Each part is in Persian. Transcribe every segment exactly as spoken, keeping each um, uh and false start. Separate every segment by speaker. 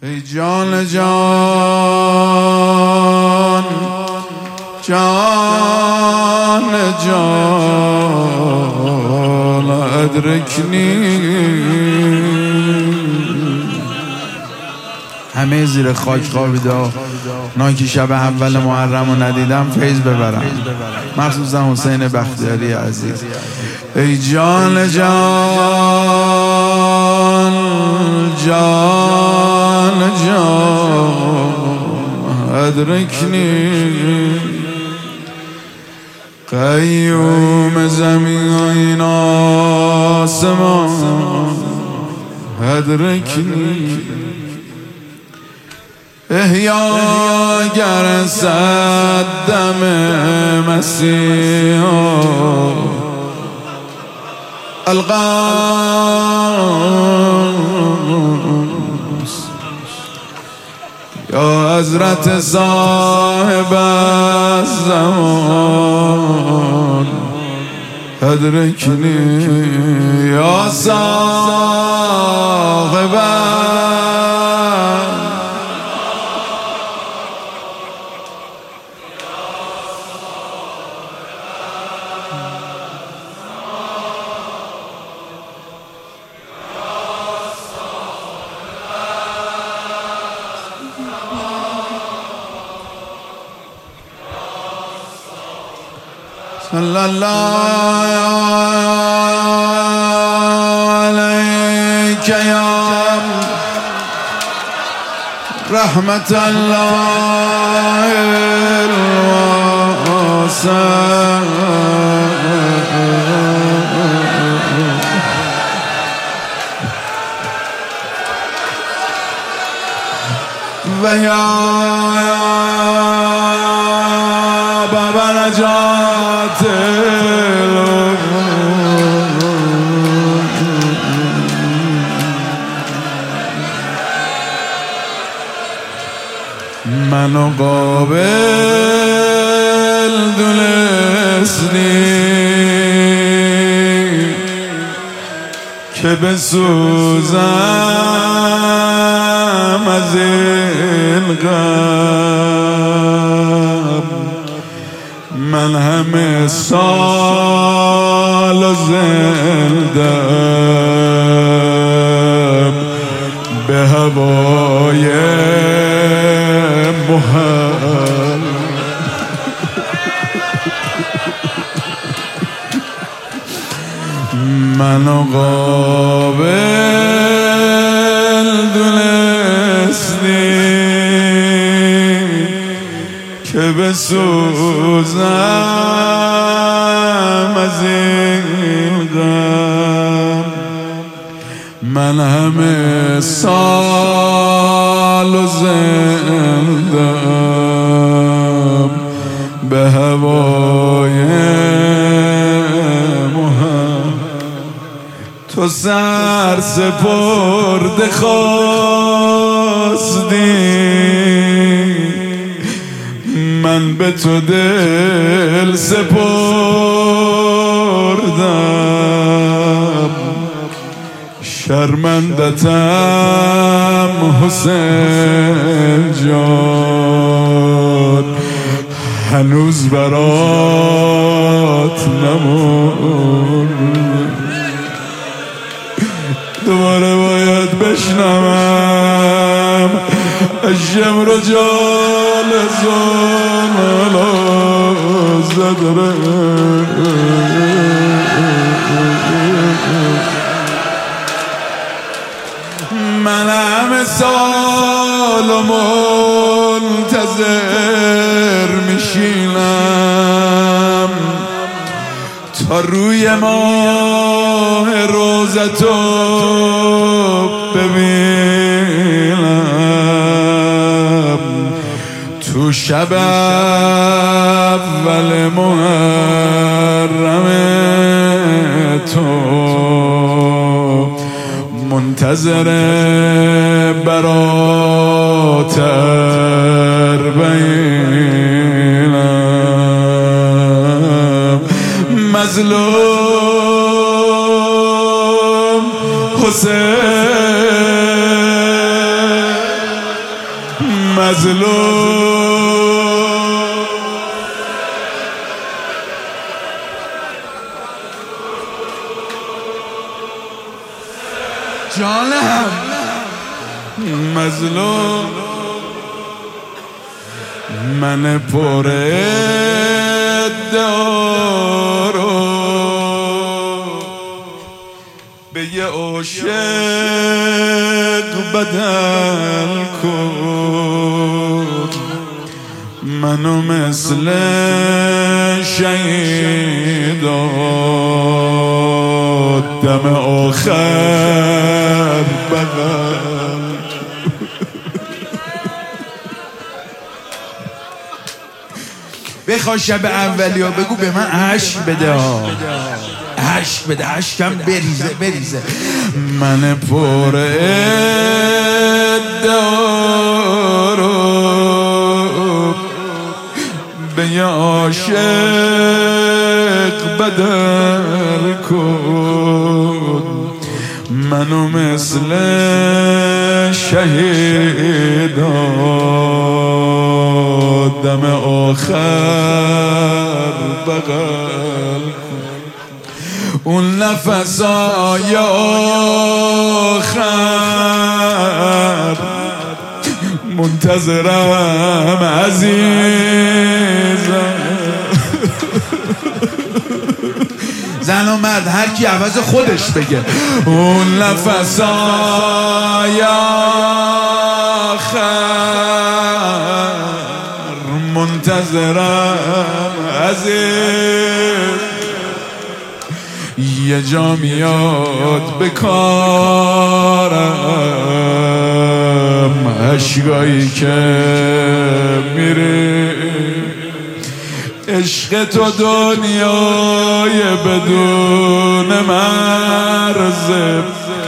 Speaker 1: ای جان جان جان جان ادرکنی. همه زیر خاک خوابیده، نان که شب اول محرم رو ندیدم فیض ببرم، مخصوصا حسین بختیاری عزیز. ای جان جان جان جان ادرکنی. قیوم زمین و این آسمان ادرکنی. احیاگر صد دم مسیح القاس یا حضرت صاحب الزمان ادرکنی. یا صاحب صلی الله علیک یا رحمت الله الواسع. و یا بابا نجات منو قابل دونستی که بسوزم از این غم. من همه سال و زندم به هوای محل. منو قابل دونستی که بسوزم از این غم. من همه سال و زندم به هوای محل. تو سر سپرده خواستی من به تو دل سپردم. شرمندتم حسین جان هنوز برات نمرد. دوباره باید بشنوم الشمر رجال زن زدره. من همه سال و منتظر میشینم تا روی ماه روزتو ببینم. تو شب اول محرم تو منتظر برات اربعینم. مظلوم حسین مظلوم جانم مظلوم من پر ادعا رو به یه عاشق بدل کن منو مثل شهیدا دم آخر بغل بخوا شب اولیا بگو به من عشق بده ها عشق بده عشقم بریزه بریزه من پر ادعا رو به یه عاشق بدل کن منو مثل شهیدا دم آخر بغل کن اون نفسای آخر منتظرم عزیزم زن و مرد هر کی عوض خودش بگه اون نفسای آخر منتظرم عزیز یه جا میاد به کارم عشقایی که میره عشق تو دنیای بدون مرزه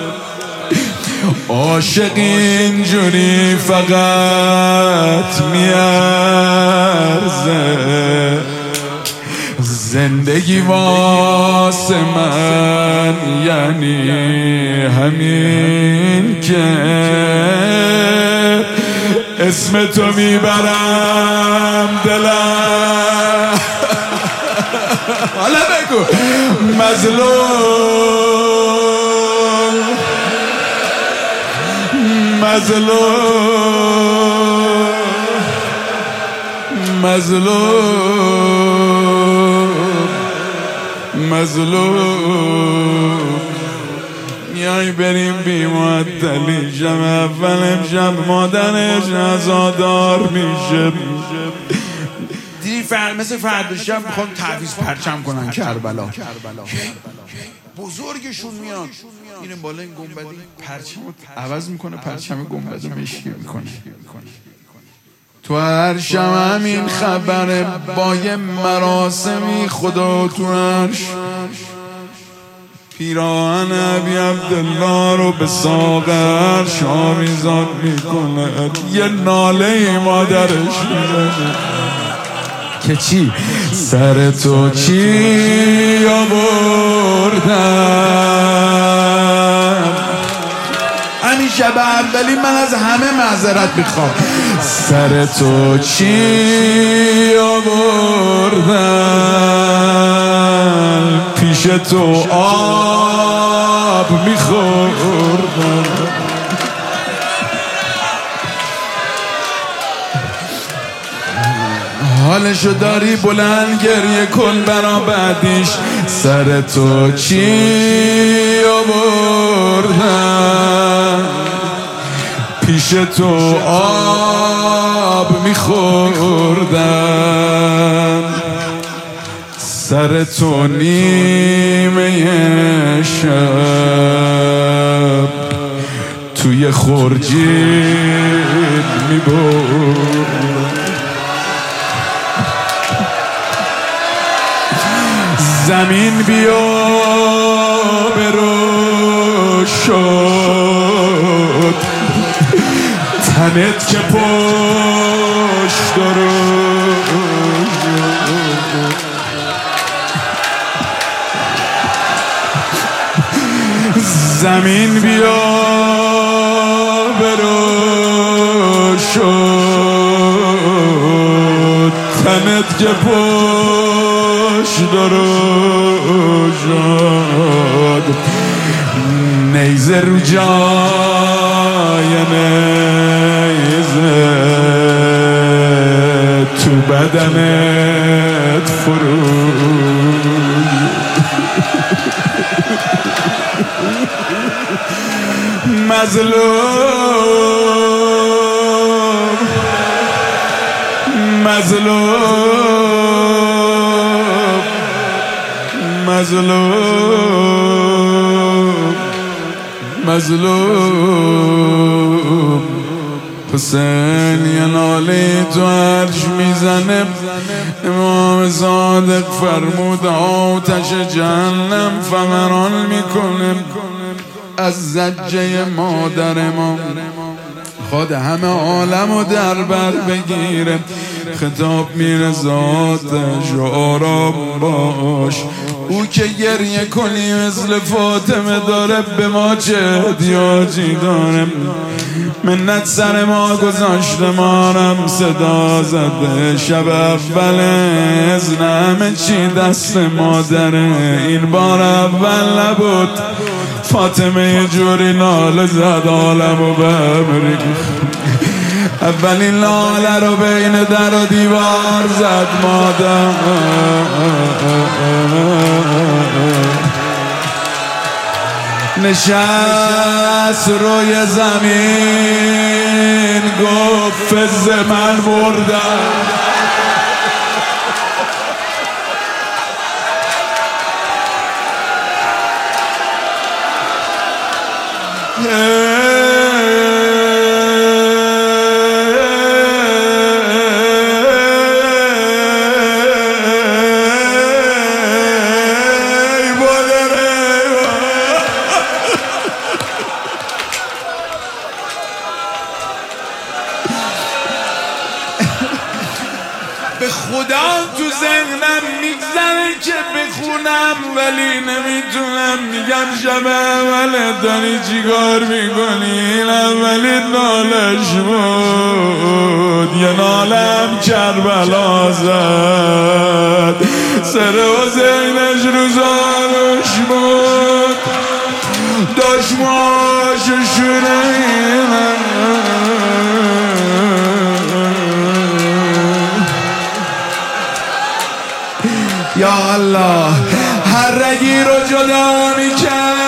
Speaker 1: عاشق اینجوری فقط میارزه زندگی واسه من یعنی همین که اسم تو میبرم دلم حالا بگو مظلوم مظلوم مظلوم مظلوم میای بریم بی معطلی شب اول امشب مادرش عزادار میشه دیدی فر... مثل فردا شب میخوام تعویض پرچم کنن کربلا بزرگشون میاد میریم بالا این گنبدی پرچم عوض میکنه پرچم گنبد رو مشکی میکنه تو هر شب همین خبره با یه مراسمی خدا تو عرش پیراهن ابی عبدالله رو به ساق عرش آویزان میکنه یه ناله مادرش میزنه که چی؟ سر تو چی آوردم همین شب اولی من از همه معذرت میخوام سر تو چی آوردم پیش تو آب میخوردم حالشو داری بلند گریه کن برا بعدیش سر تو چی آوردم پیش تو آب میخوردم سر تو نیمه شب توی خورجین میبردم زمین بیا برو شد تنت که پشت رو زمین بیا برو شد که پشت رو شد نیزه رو جای نیزه تو بدنت فرو مظلوم مظلوم مظلوم مظلوم حسین یه ناله تو عرش میزنه امام صادق فرمود آتش جهنم فوران میکنه از زجه مادر ما خود همه عالمو در بر بگیره خطاب میره ذاتش و آرام باش او که گریه کنی مثل فاطمه داره به ما چه احتیاجی داره منت سر ما گذاشته مارم صدا زده شب اول از همه چی دست مادره این بار اول نبود فاطمه یه جوری ناله زد عالمو به امریک اولین لاله رو بین در و دیوار زد مادر نشست روی زمین گفت فز من بردم به خدا تو ذهنم میگذره که بخونم ولی نمیتونم میگم شب اوله داری چیکار میکنی این اولی نالش بود یه نالم کربلا زد سر حسینش رو زانوش بود داشت ماشو شونه یا الله هر رگی رو جدا میکرد